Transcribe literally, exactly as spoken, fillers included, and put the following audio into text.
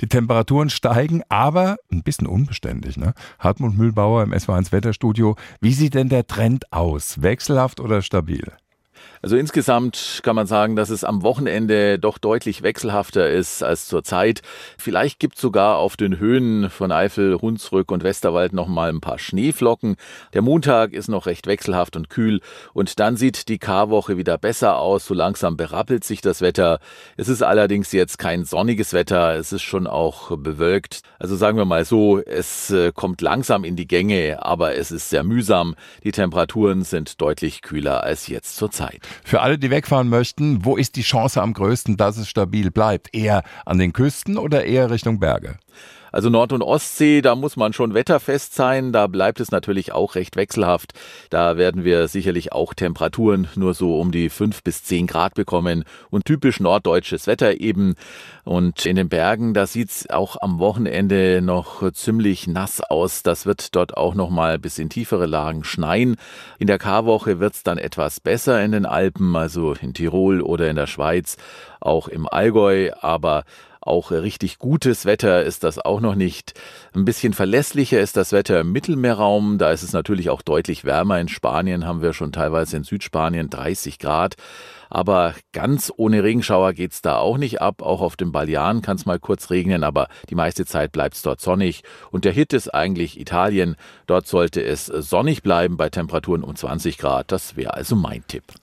Die Temperaturen steigen, aber ein bisschen unbeständig, ne? Hartmut Mühlbauer im S W R eins Wetterstudio. Wie sieht denn der Trend aus? Wechselhaft oder stabil? Also insgesamt kann man sagen, dass es am Wochenende doch deutlich wechselhafter ist als zurzeit. Vielleicht gibt es sogar auf den Höhen von Eifel, Hunsrück und Westerwald noch mal ein paar Schneeflocken. Der Montag ist noch recht wechselhaft und kühl und dann sieht die Karwoche wieder besser aus. So langsam berappelt sich das Wetter. Es ist allerdings jetzt kein sonniges Wetter. Es ist schon auch bewölkt. Also sagen wir mal so, es kommt langsam in die Gänge, aber es ist sehr mühsam. Die Temperaturen sind deutlich kühler als jetzt zur Zeit. Für alle, die wegfahren möchten, wo ist die Chance am größten, dass es stabil bleibt? Eher an den Küsten oder eher Richtung Berge? Also Nord- und Ostsee, da muss man schon wetterfest sein. Da bleibt es natürlich auch recht wechselhaft. Da werden wir sicherlich auch Temperaturen nur so um die fünf bis zehn Grad bekommen und typisch norddeutsches Wetter eben. Und in den Bergen, da sieht's auch am Wochenende noch ziemlich nass aus. Das wird dort auch noch mal bis in tiefere Lagen schneien. In der Karwoche wird's dann etwas besser in den Alpen, also in Tirol oder in der Schweiz, auch im Allgäu, aber auch richtig gutes Wetter ist das auch noch nicht. Ein bisschen verlässlicher ist das Wetter im Mittelmeerraum. Da ist es natürlich auch deutlich wärmer. In Spanien haben wir schon teilweise in Südspanien dreißig Grad. Aber ganz ohne Regenschauer geht's da auch nicht ab. Auch auf den Balearen kann es mal kurz regnen, aber die meiste Zeit bleibt es dort sonnig. Und der Hit ist eigentlich Italien. Dort sollte es sonnig bleiben bei Temperaturen um zwanzig Grad. Das wäre also mein Tipp.